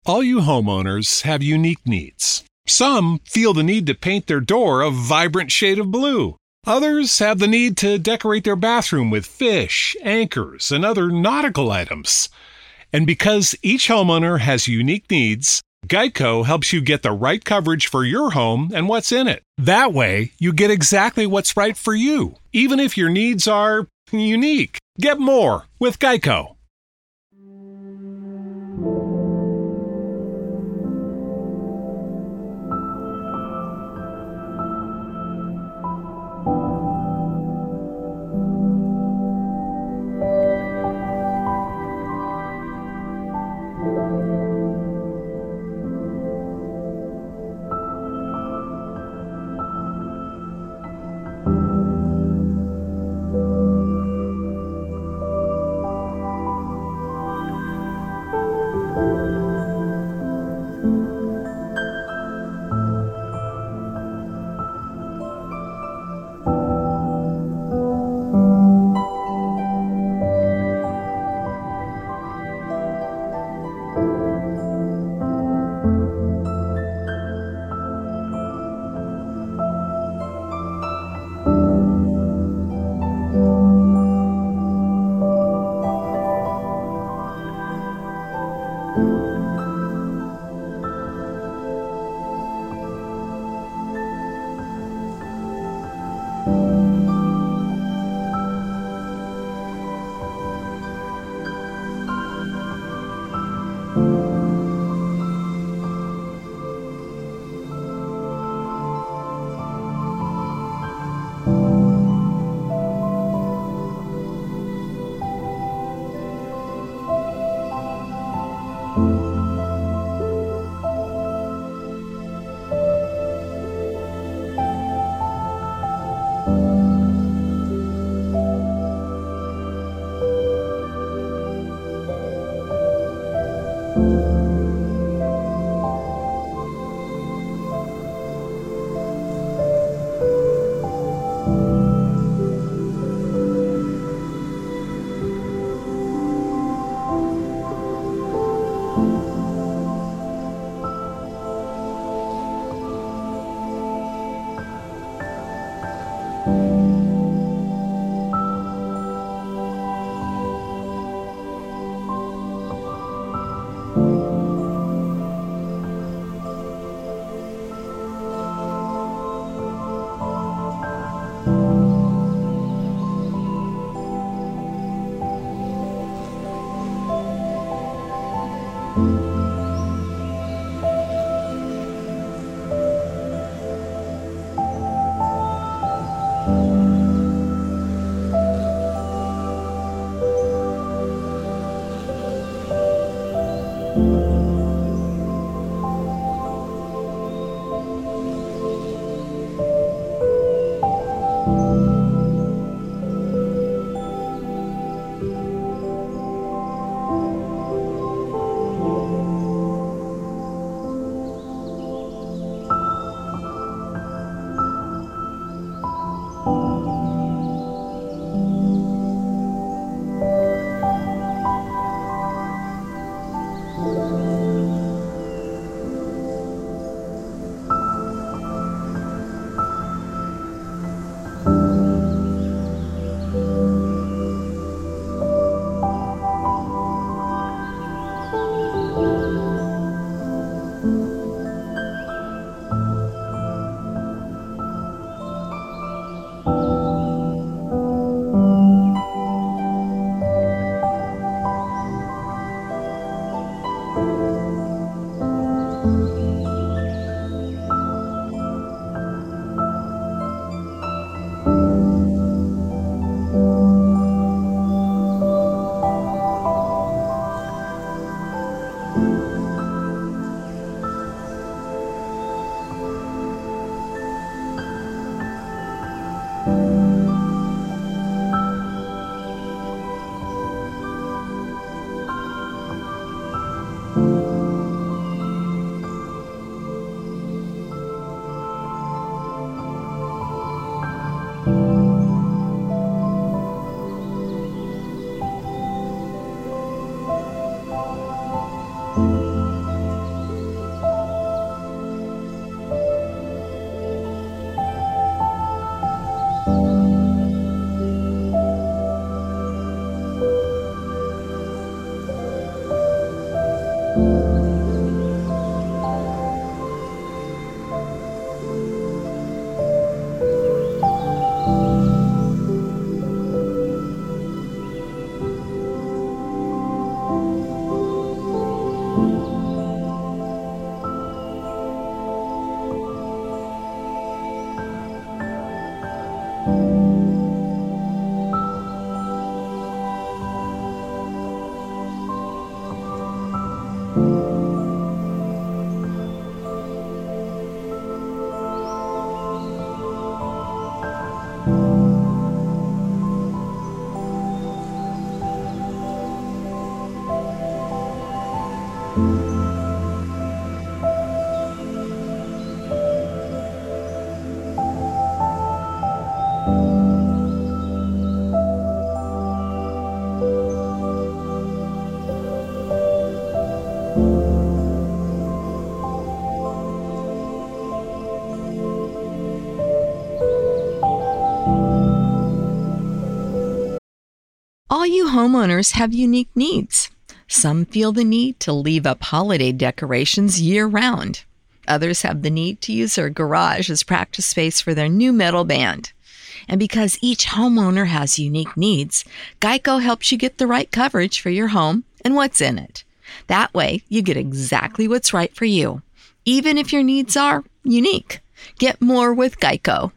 All you homeowners have unique needs. Some feel the need to paint their door a vibrant shade of blue. Others have the need to decorate their bathroom with fish, anchors, and other nautical items. And because each homeowner has unique needs, Geico helps you get the right coverage for your home and what's in it. That way, you get exactly what's right for you, even if your needs are unique. Get more with Geico. All you homeowners have unique needs. Some feel the need to leave up holiday decorations year-round. Others have the need to use their garage as practice space for their new metal band. And because each homeowner has unique needs, Geico helps you get the right coverage for your home and what's in it. That way, you get exactly what's right for you, even if your needs are unique. Get more with Geico.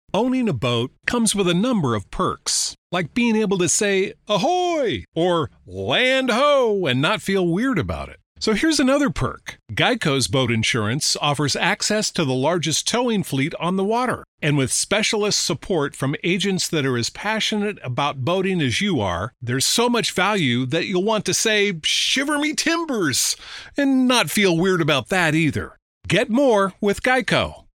Owning a boat comes with a number of perks, like being able to say ahoy or land ho and not feel weird about it. So here's another perk. Geico's boat insurance offers access to the largest towing fleet on the water. And with specialist support from agents that are as passionate about boating as you are, there's so much value that you'll want to say, shiver me timbers, and not feel weird about that either. Get more with Geico.